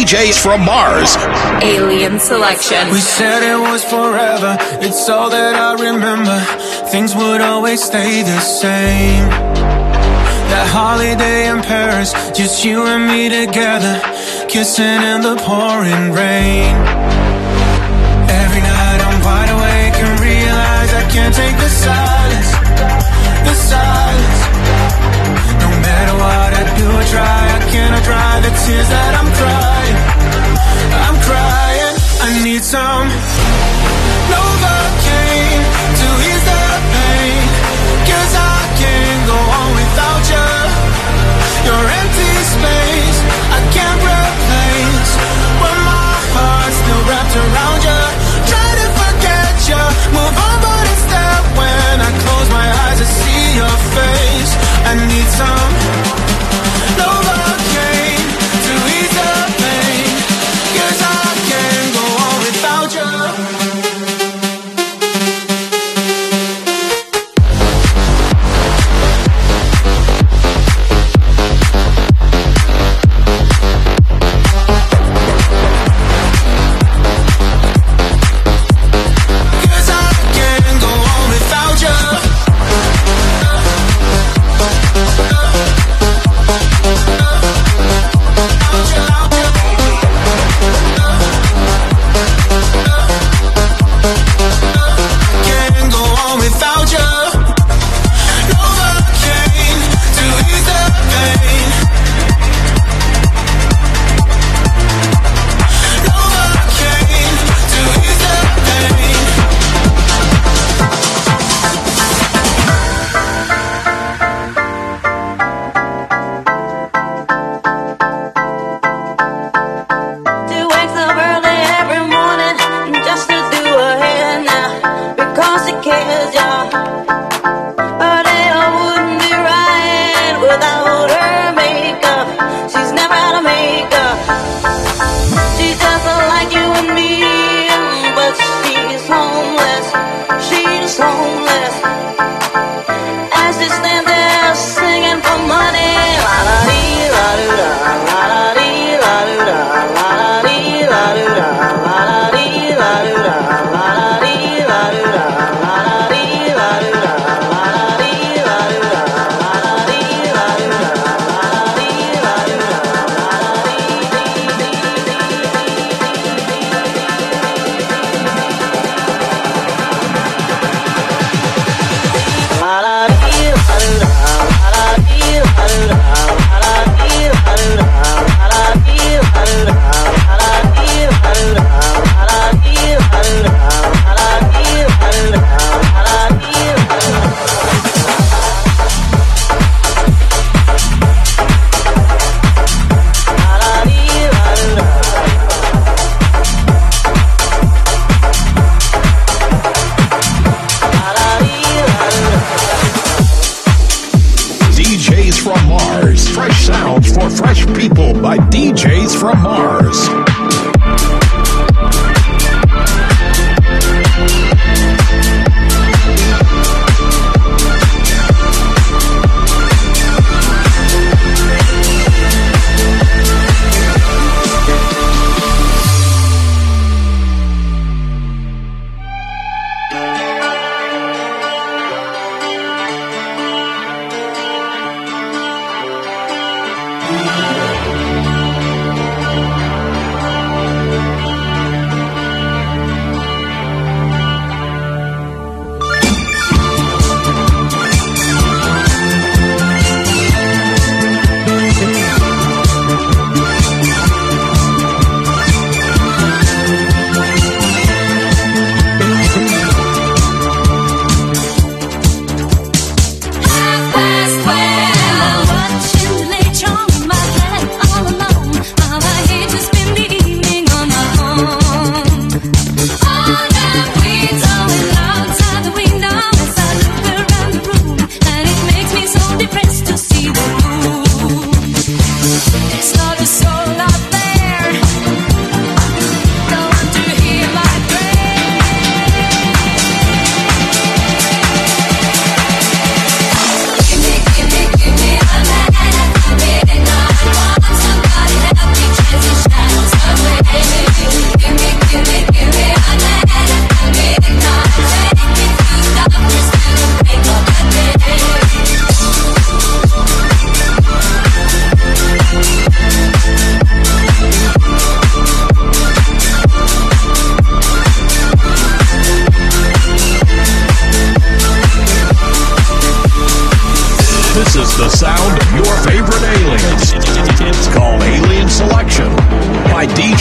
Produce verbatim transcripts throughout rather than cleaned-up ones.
Js from Mars. Alien Selection. We said it was forever, it's all that I remember. Things would always stay the same. That holiday in Paris, just you and me together, kissing in the pouring rain. Every night I'm wide awake and realize I can't take the silence, the silence. No matter what I do or try, I cannot dry the tears that I'm crying. I'm crying, I need some Novocaine to ease the pain, 'cause I can't go on without you. Your empty space, I can't replace, but my heart still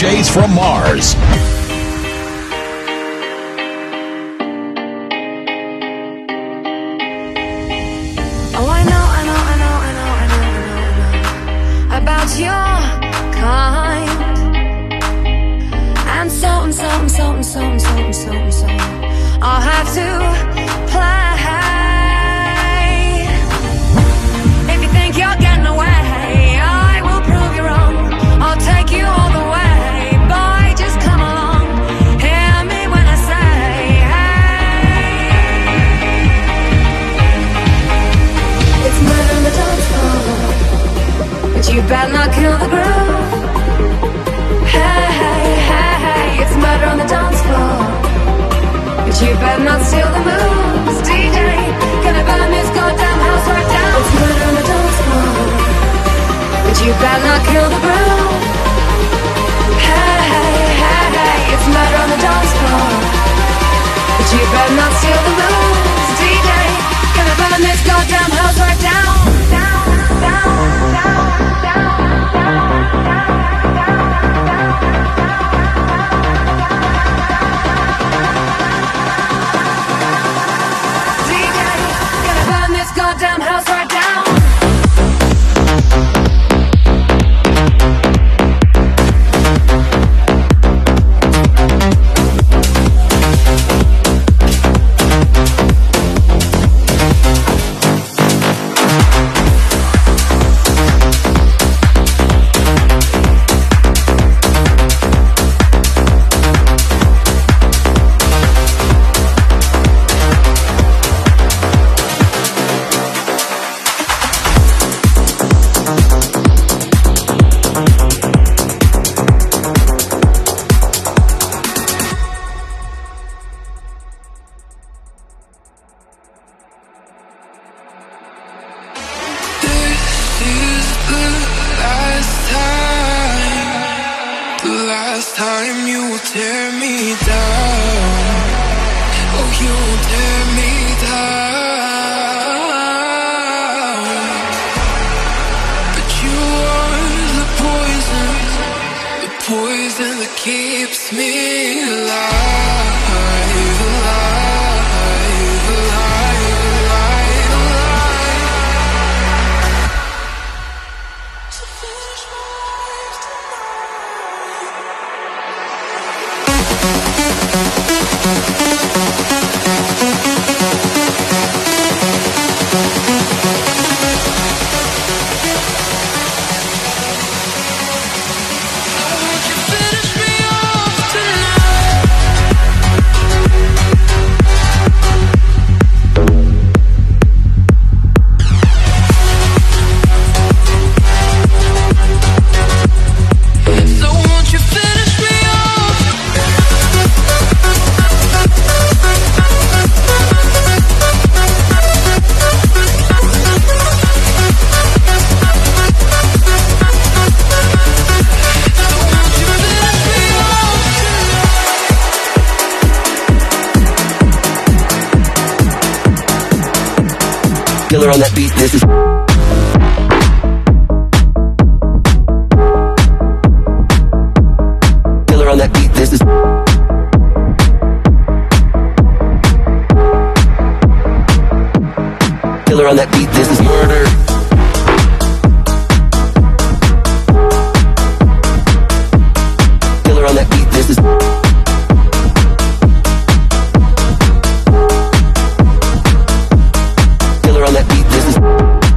Shades from Mars. Oh, I know, I know, I know, I know, I know, I know, I know about your kind. And so and so and so and so and so and so and so I'll have to play. If you think you're getting away, I will prove you wrong. I'll take you all the way. Boy, just come along. Hear me when I say, hey. It's murder on the dance floor, but you better not kill the groove. Hey, hey, hey, hey. It's murder on the dance floor, but you better not steal the moves. D J, gonna burn this goddamn house right down. It's murder on the dance floor, but you better not kill the groove. Hey, hey, hey, hey. It's murder on the dance floor, but you better not steal the moves. D J, gonna burn this goddamn house right down. Down, down, down, down, down, down. Goddamn house right down. Killer on that beat, this is Killer on that beat, this is Killer on that beat, this is murder. Killer on that beat, this is Killer on that beat, this is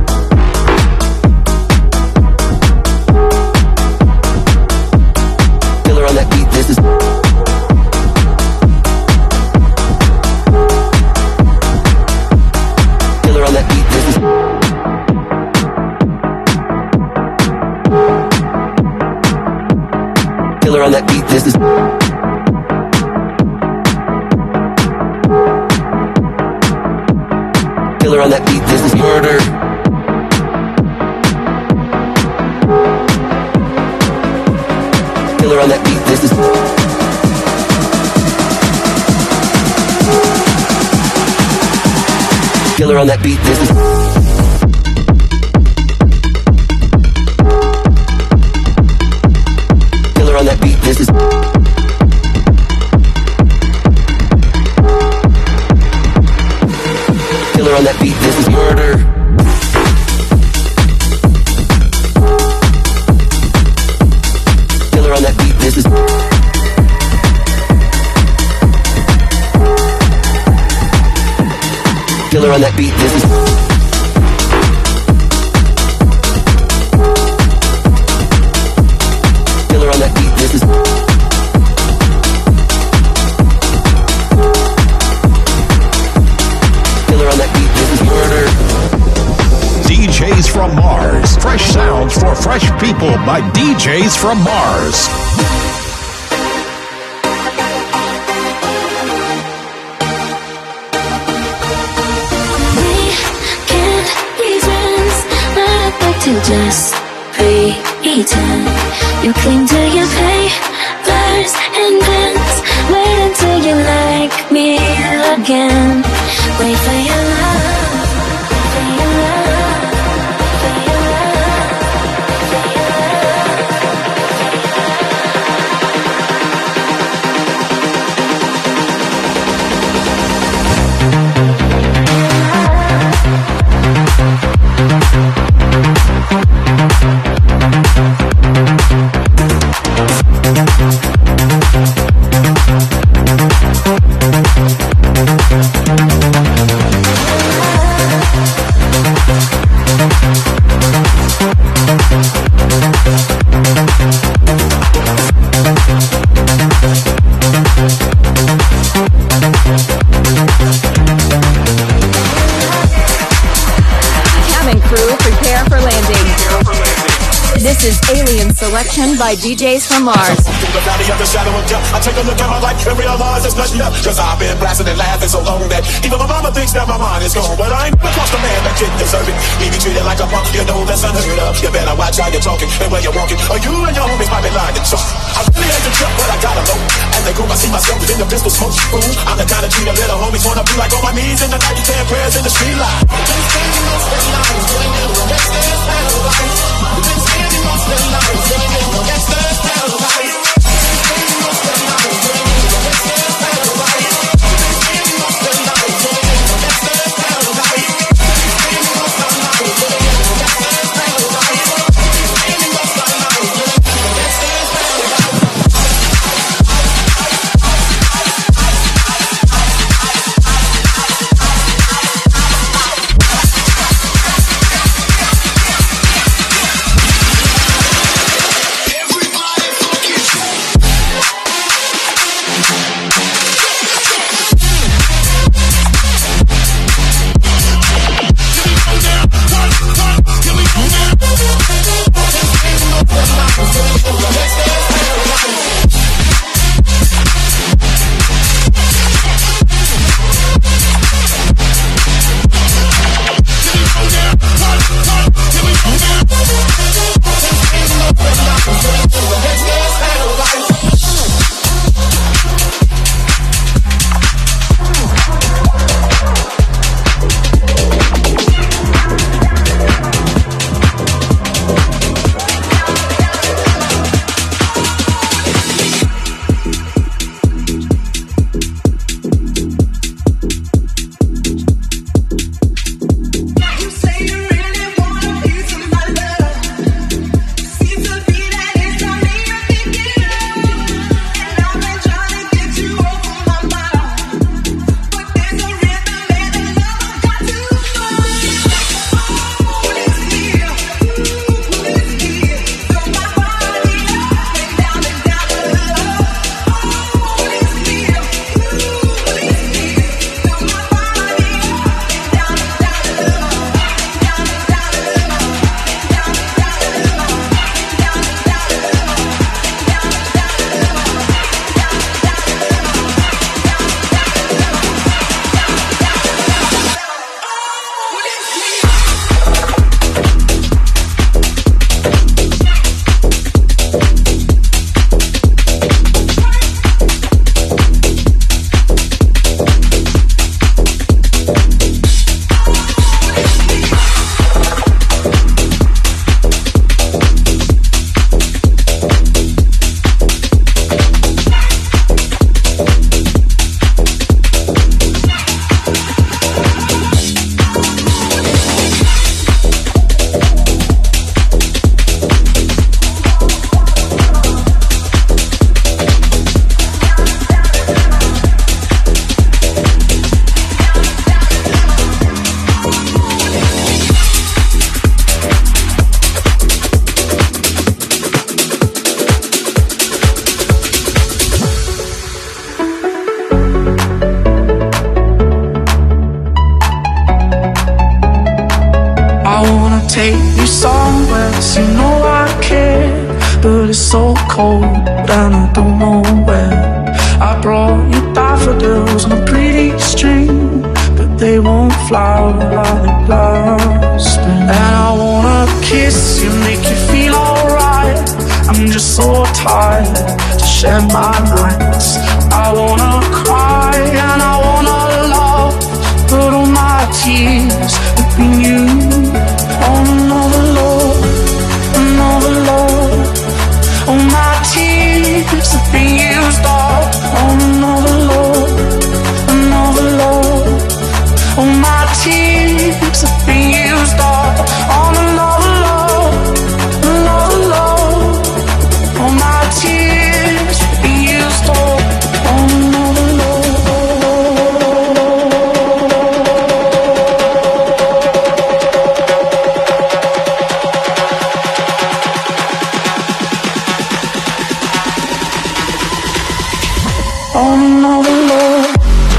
Killer on that beat, this is Killer on that beat, this is Killer on that beat, this is Killer on that beat, this is murder. Killer on that beat, this is Killer on that beat, this is Killer on that beat, this is Killer on that beat, this is. Killer on that beat, this is. Killer on that beat, this is murder. D Js from Mars. Fresh sounds for fresh people by D Js from Mars. To just pretend you cling to your papers and pens. Wait until you like me again. Wait for your love, for your love, for your love, for your Selection by D Js from Mars. Without the other shadow of doubt, I take a look at my life and realize there's nothing up. Cause I've been blasting and laughing so long that even my mama thinks that my mind is gone. But I ain't across the man that didn't deserve it. Me be treated like a punk, you know that's unheard of. You better watch how you're talking and where you're walking, or you and your homies might be lying to talk. I really hate to jump, but I gotta know. As they group, I see myself in the pistol smoke. Fool, I'm the kind of treat a little homies wanna be like on my knees in the night, you can't prayers in the street light. Been standing on the line, doing it, that's their style of life. Been standing on the line, doing it, that's their style of life. Everybody take you somewhere, 'cause you know I care. But it's so cold and I don't know where. I brought you daffodils on a pretty string, but they won't flower like the last spring. And I wanna kiss you, make you feel alright. I'm just so tired to share my nights. I wanna cry and I wanna love, but all my tears have been used on another love, another love. All my tears have been used up on another love, another love. All my tears have been used up on another love, another love. All my tears have been used up on another love. On another love.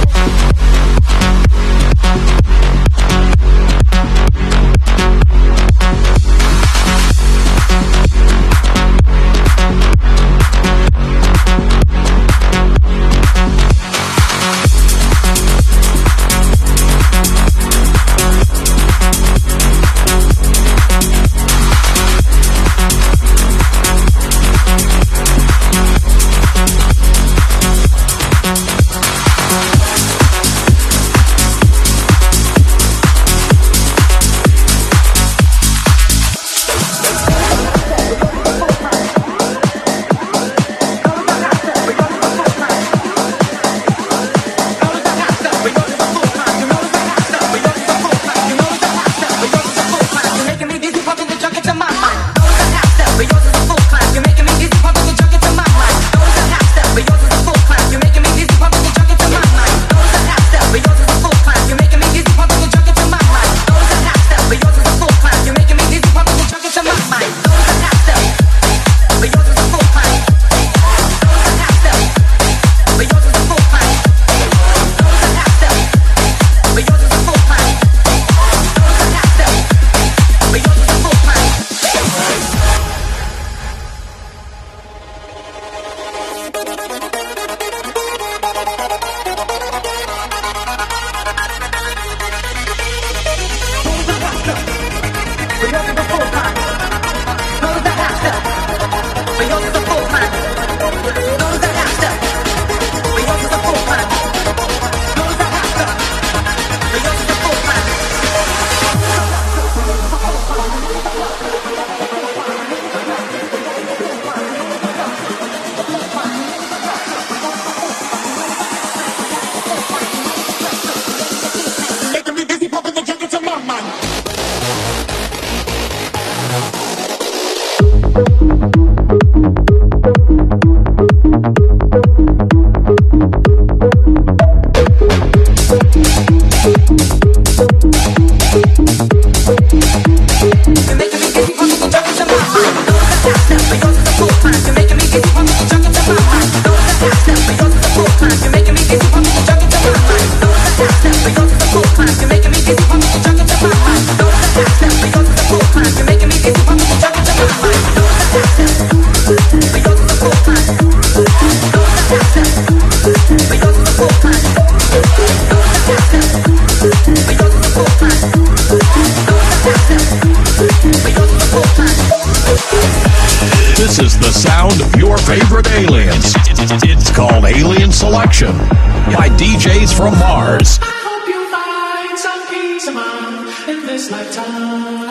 This is the sound of your favorite aliens. It's called Alien Selection by D Js from Mars. I hope you find some peace of mind in this lifetime.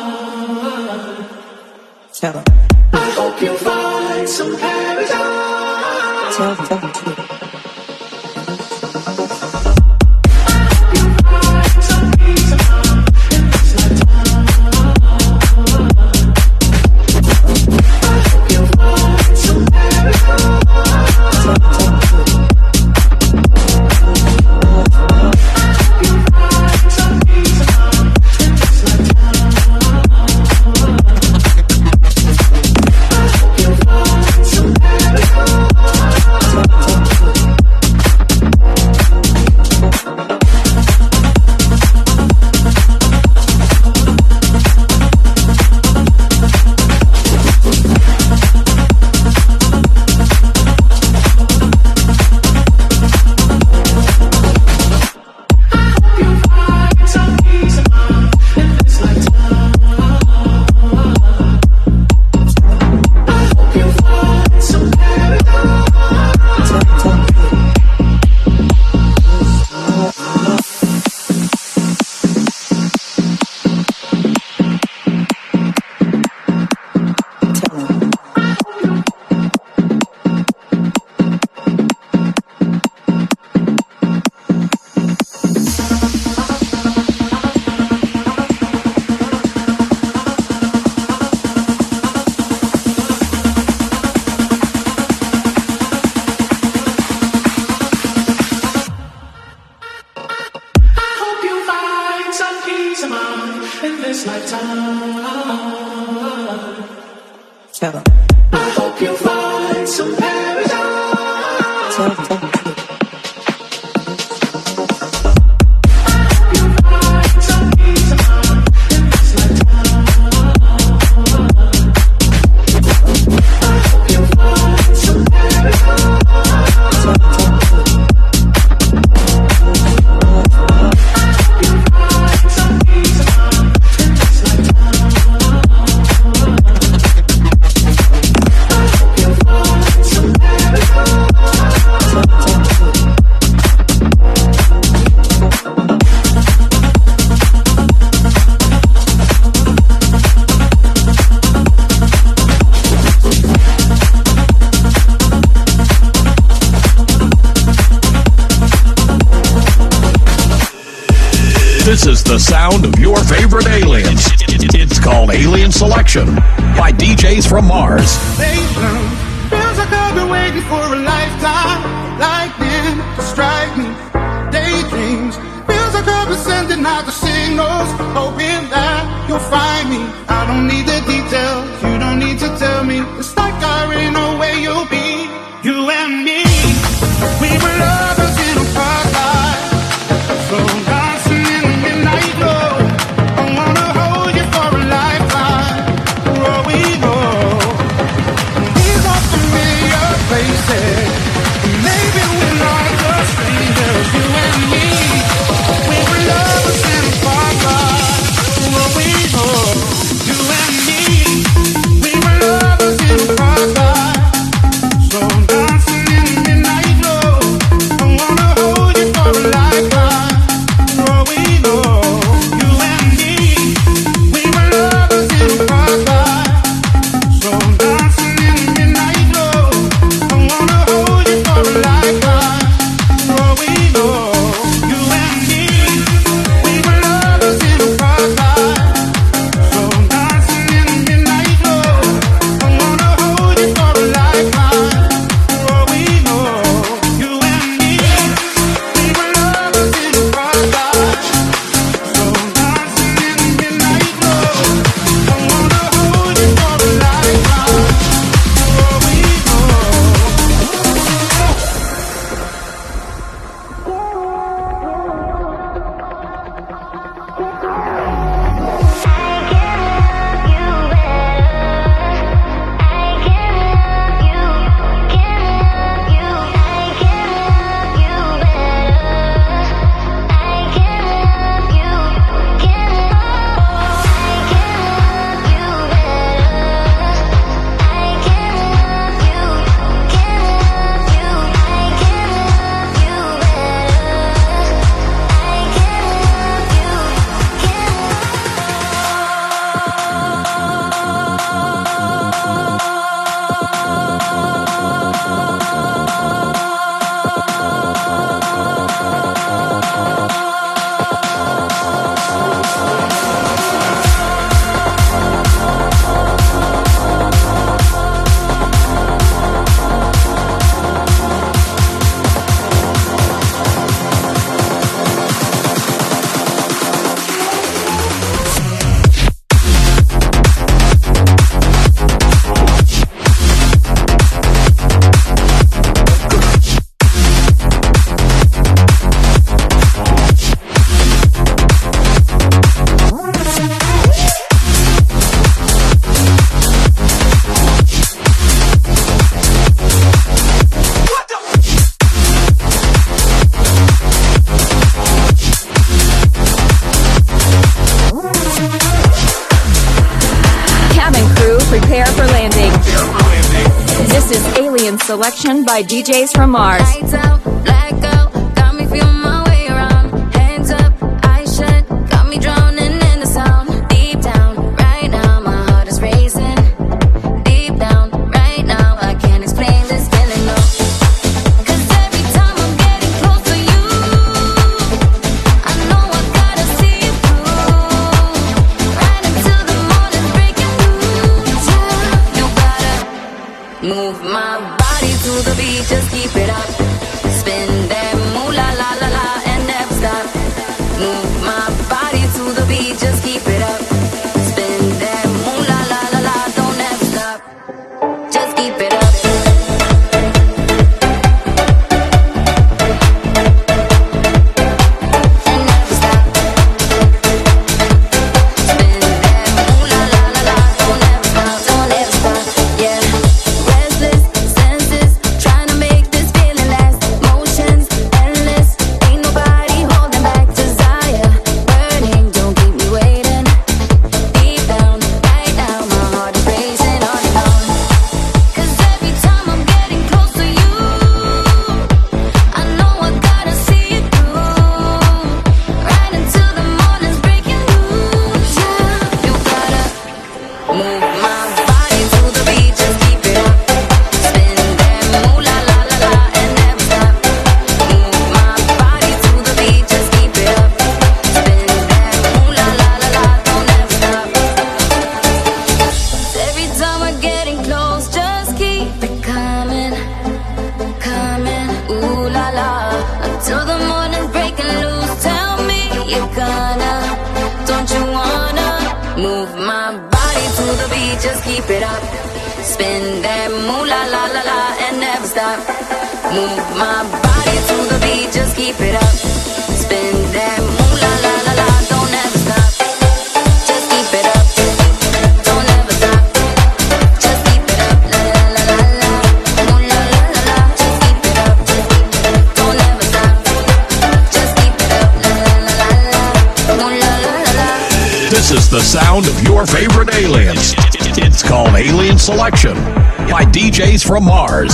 Tell them. I hope you find some paradise. Tell them. Tell them too. Some this lifetime. Tell 'em. I hope you find some paradise. Tell 'em. This is the sound of your favorite aliens. It's called Alien Selection by D Js from Mars. Feels like I've been waiting for a lifetime. Lightning to strike me. Daydreams. Feels like I've been sending out the signals, hoping that you'll find me. I don't need the details. You don't need to tell me. It's like I already know where you'll be. You and me. We were lovers in a park life. So dancing in the midnight glow. I wanna hold you for a lifetime. Oh, we know these are familiar places. Maybe we're not just strangers. You and me, we were lovers in a park life. Oh, we know you and me, we were lovers in a park life. So dancing in the midnight glow. I wanna hold you for a lifetime. Oh, we know you and me, we were lovers in a park life. So dancing in the midnight glow. I wanna hold you for a lifetime. Oh, we know you and me, we were lovers in a park life. So dancing in the midnight glow. I wanna hold you for a lifetime. Oh, we know you and me, we were lovers in a park life. So dancing in the midnight glow. I wanna hold you for a lifetime. Oh, we Cabin crew, prepare for landing. This is Alien Selection by D Js from Mars. Lights out, black out, got me feeling my way around. Hands up, eyes shut, got me drowning in the sound. Deep down, right now, my heart is racing. Deep down, right now, I can't explain this feeling, no. 'Cause every time I'm getting close to you, I know I gotta see it through. Right until the morning breaking through. Yeah, you gotta move my body to the beat, just keep it up. beat, just keep it up. Spin that moolah la la la and never stop. Move my body to the beat, just keep it up. Spin that moolah la la la, don't ever stop. Just keep it up, don't ever stop. Just keep it up, la la la la la, moolah la la la. Just keep it up, don't ever stop. Just keep it up, la la la la la, moolah la la la. This is the sound of your favorite aliens. It's called Alien Selection by D Js from Mars.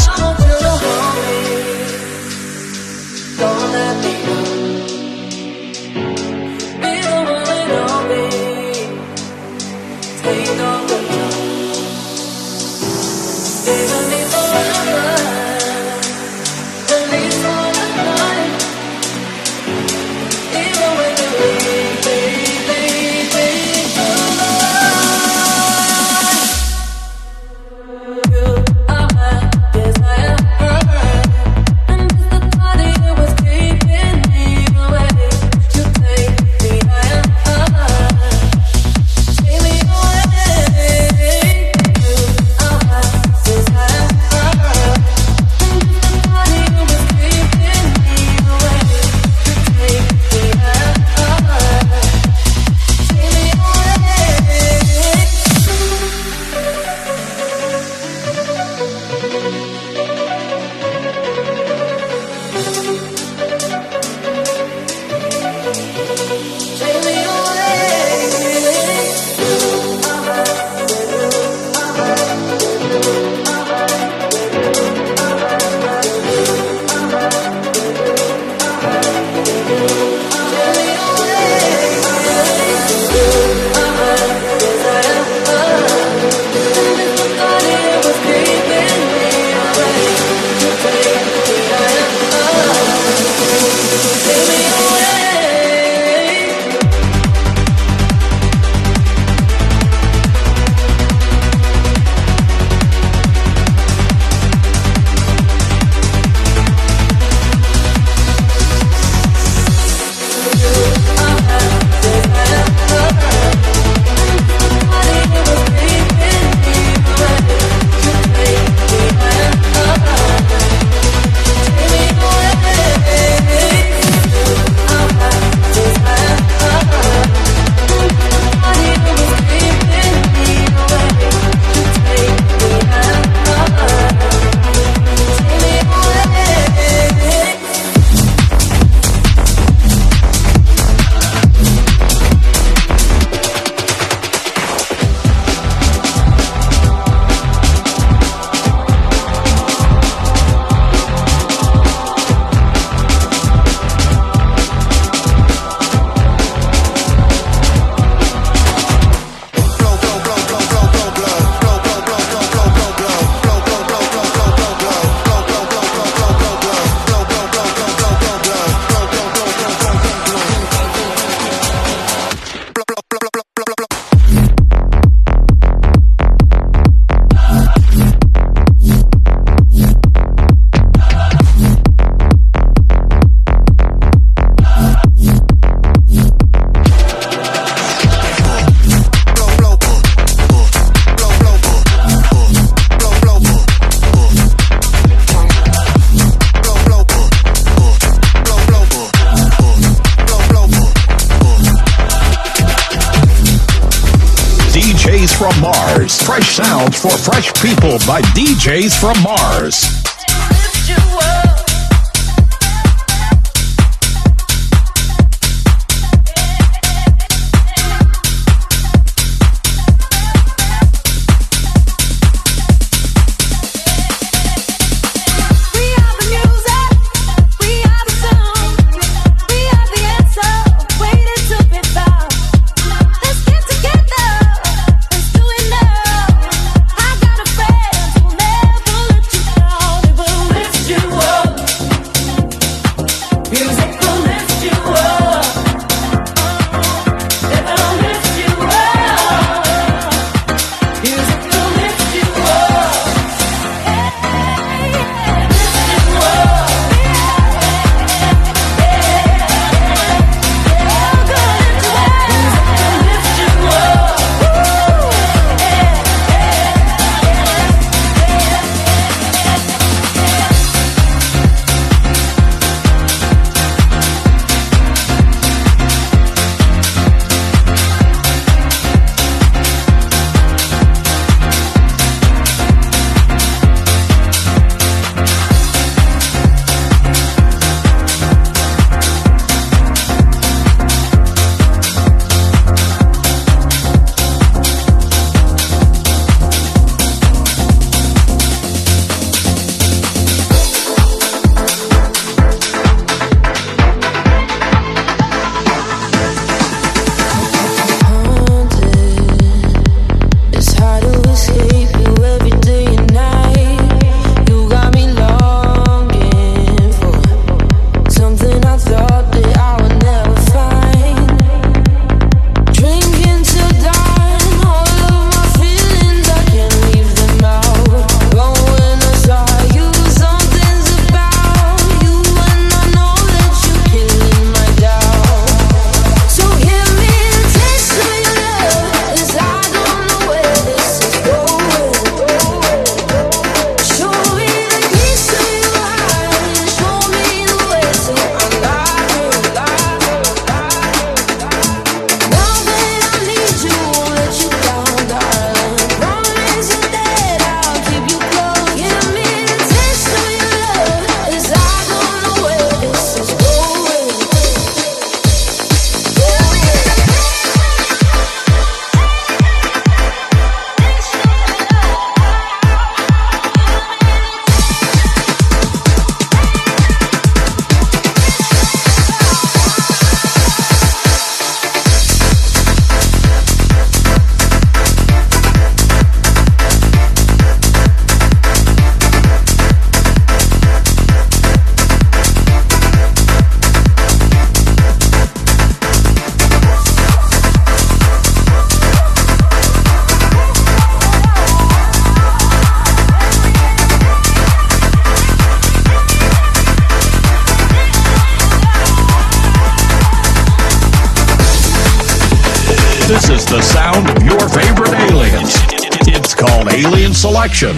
from Mars. Fresh sounds for fresh people by D Js from Mars. You This is the sound of your favorite aliens. It's called Alien Selection.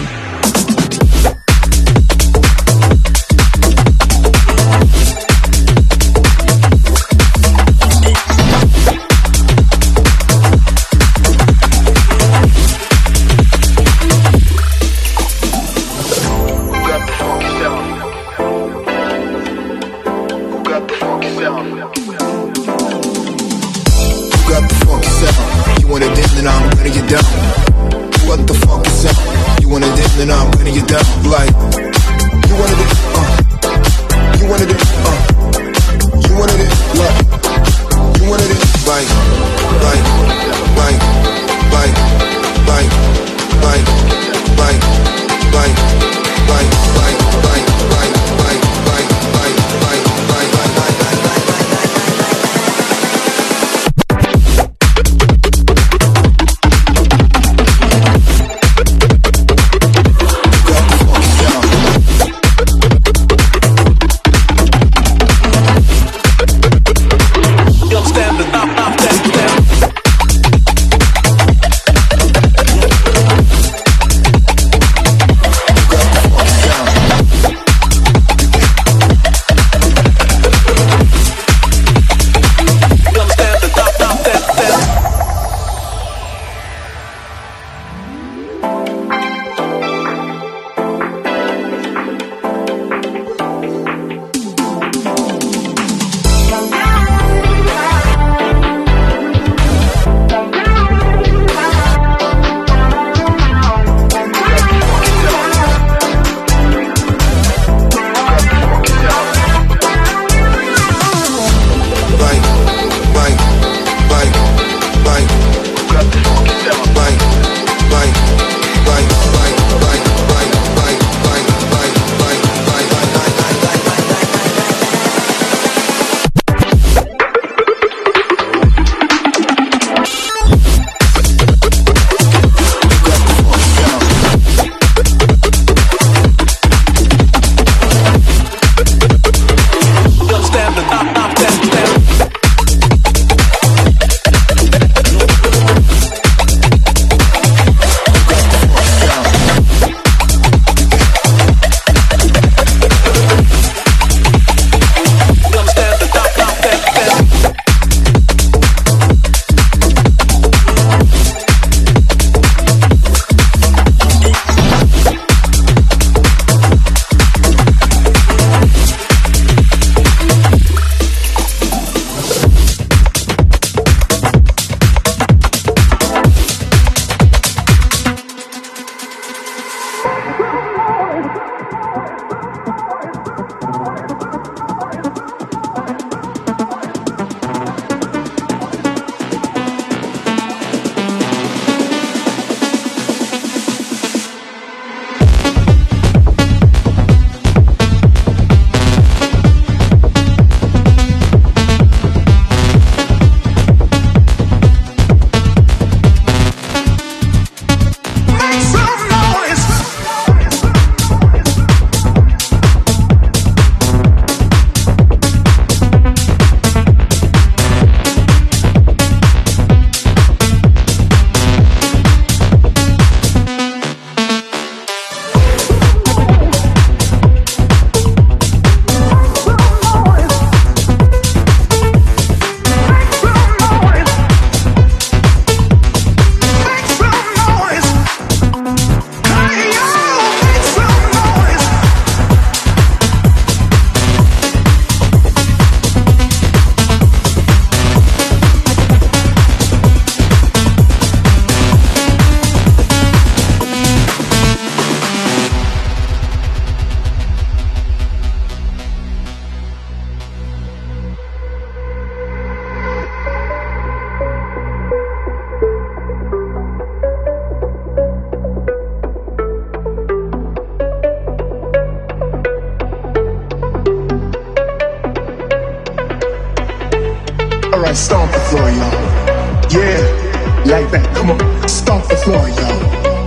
Alright, stomp the floor, y'all. Yeah, like that. Come on, stomp the floor, y'all.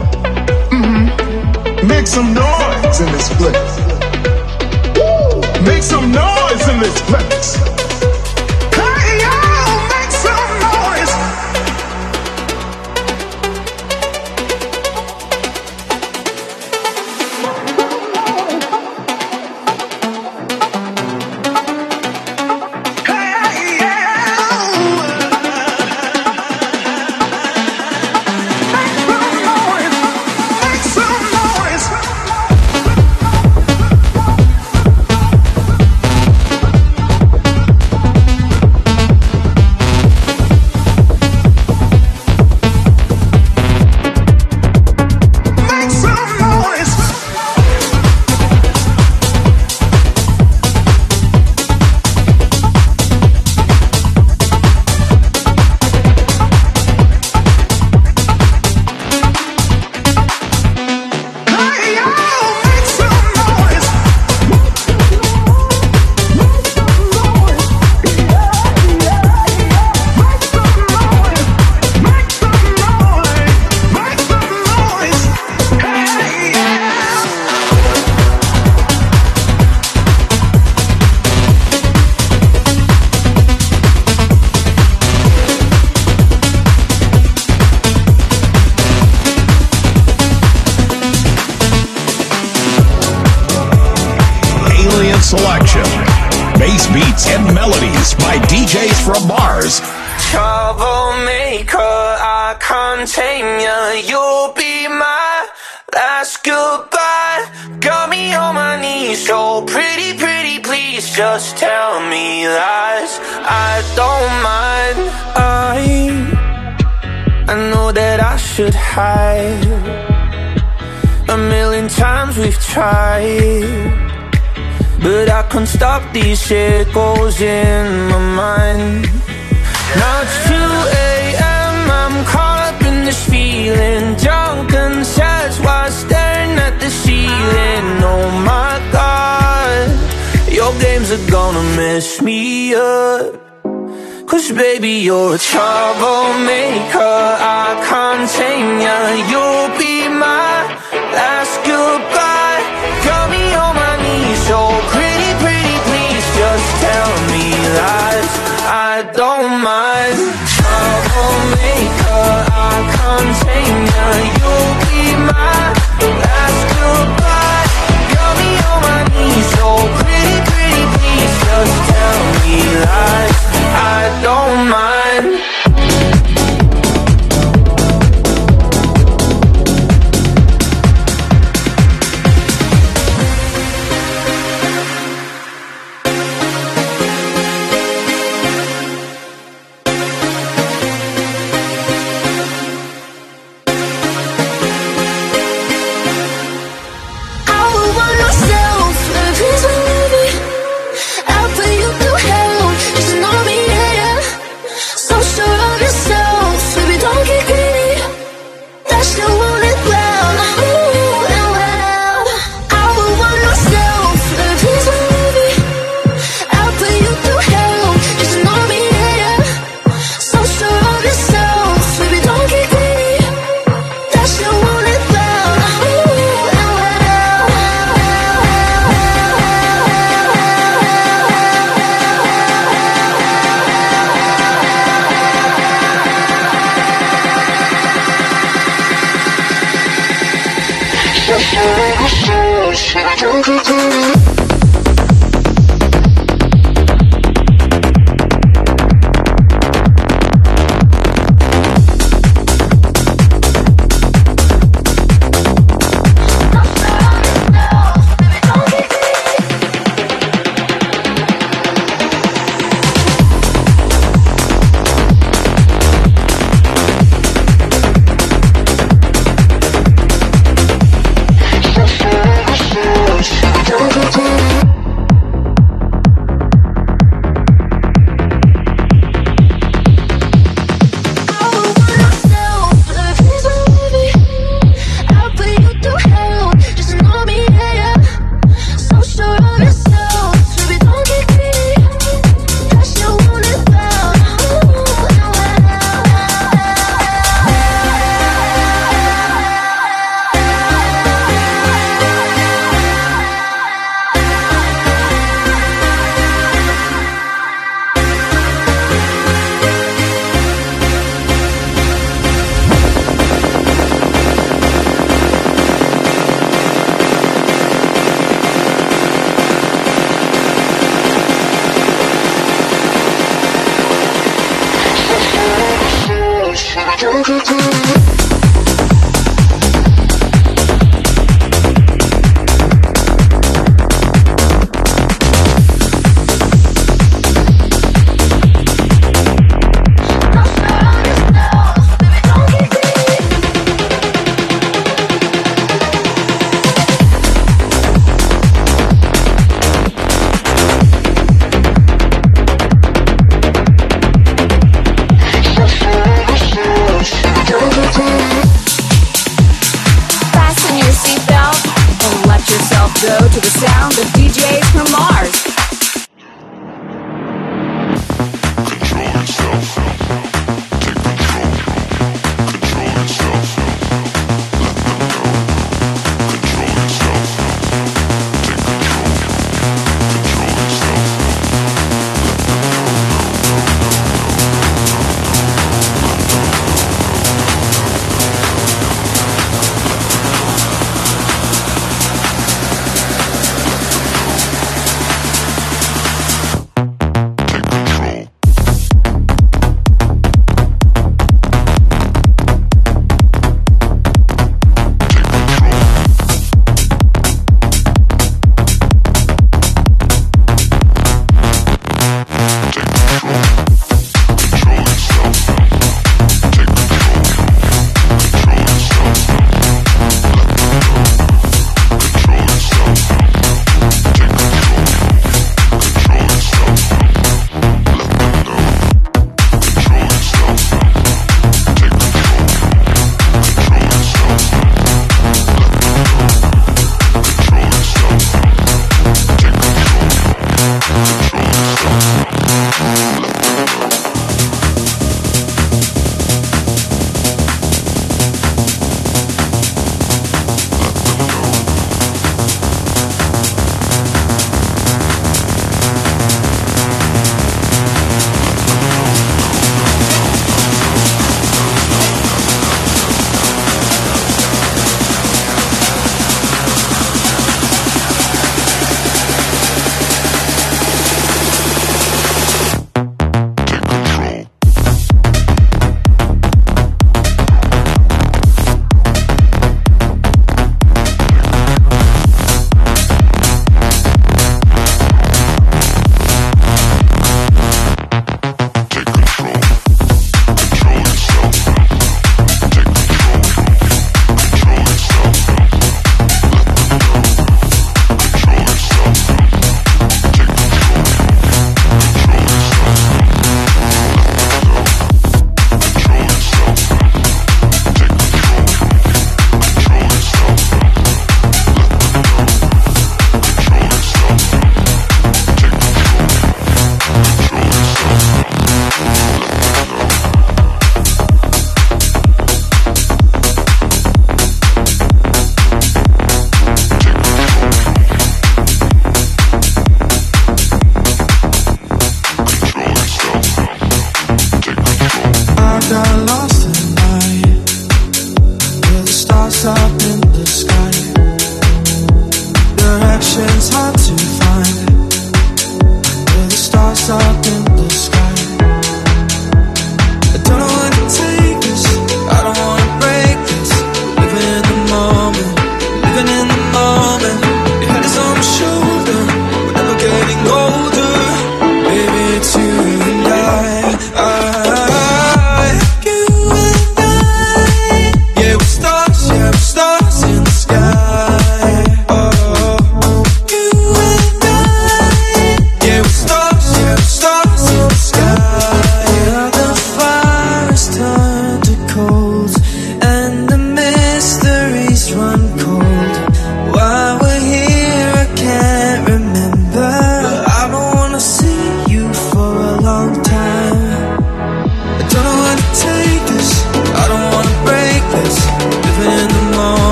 Mm-hmm. Make some noise in this place. Woo! Make some noise in this place. Hey, y'all, make some noise. Selection. Bass beats and melodies by D Js from Mars. Troublemaker, I can't tame ya. You'll be my last goodbye. Got me on my knees, so pretty, pretty, please just tell me lies. I don't mind. I, I know that I should hide. A million times we've tried, but I can't stop these echoes in my mind. Now it's two a m, I'm caught up in this feeling, drunk and sad while staring at the ceiling. Oh my God, your games are gonna mess me up. Cause baby, you're a troublemaker, I can't tame ya. You'll be my last goodbye. Got me on my knees, so pretty, pretty, please just tell me lies. I don't mind. Troublemaker, I can't tame ya. You'll be my last goodbye. Got me on my knees, so pretty, pretty, please just tell me lies. I don't mind. Don't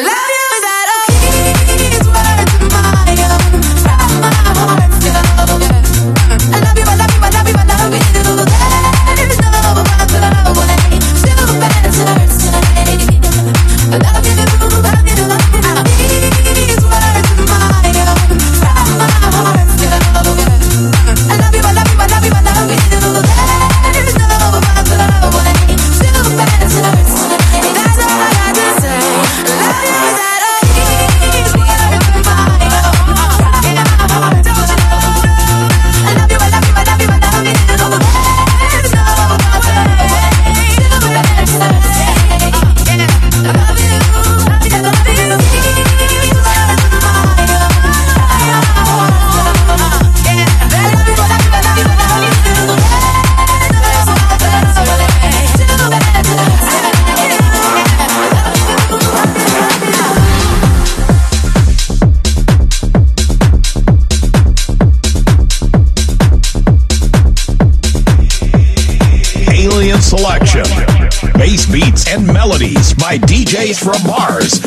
Selection. Bass beats and melodies by D Js from Mars.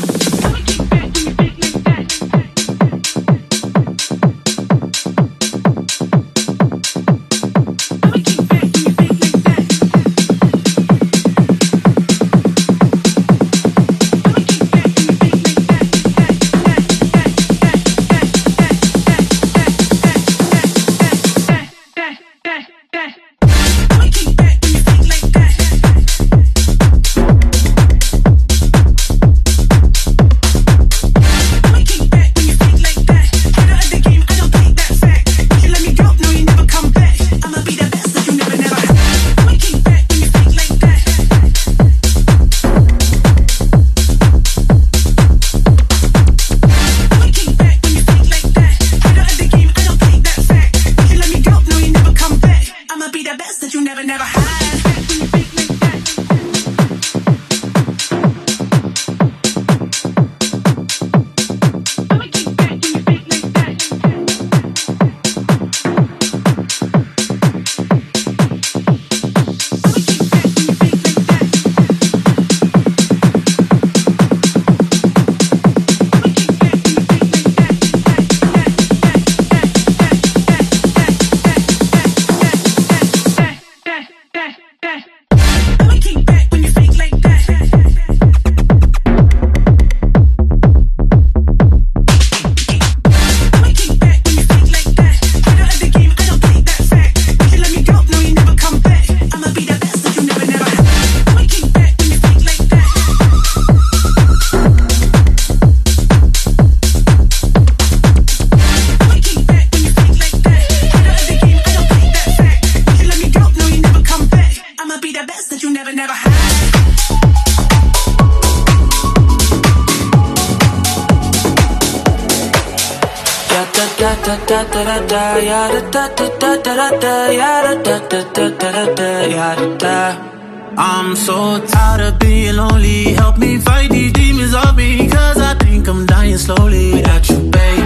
I'm so tired of being lonely. Help me fight these demons off me, cause I think I'm dying slowly without you, babe.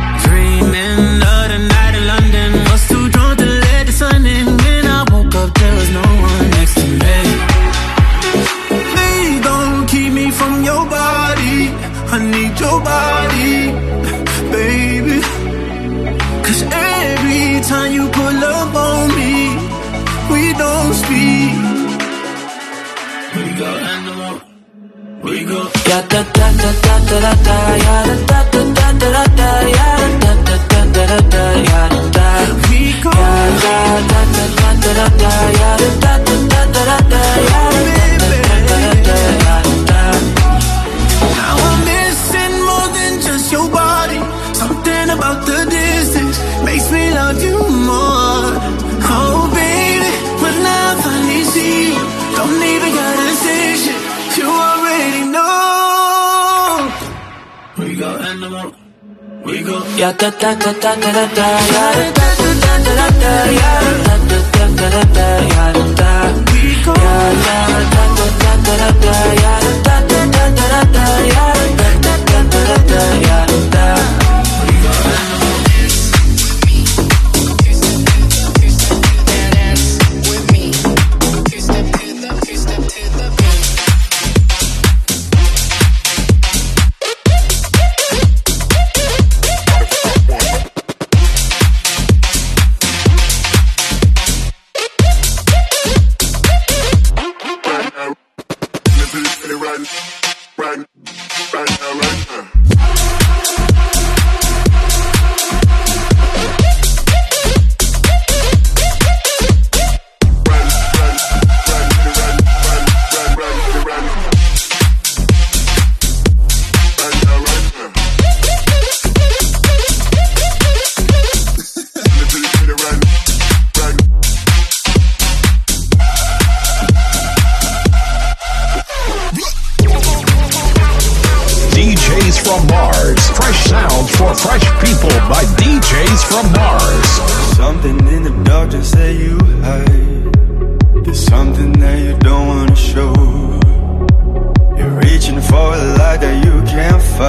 Dreaming of the night in London, was too drunk to let the sun in. When I woke up, there was no one next to me. Please don't keep me from your body. I need your body, baby. Cause every time you pull up on me, we don't speak. We go animal, we go. Ya da da da da da da, ya da da da da da da, ya da da da da da, ya da. We go. Ya da da da da da da, ya da da da da da, ya da da da da da. Now I'm missing more than just your body. Something about the distance makes me love you more. Oh baby, when I finally see you, don't even gotta say shit, you already know. We go animal, we go. Ya da da da da da da, ya da da da da da, ya da da da da da, ya da. We go. Ya da da da da da da, ya da da da da da, ya da da da da da, ya da. We go animal. Mars. Fresh sounds for fresh people by D Js from Mars. Something in the dark just say you hide. There's something that you don't wanna show. You're reaching for a light that you can't find.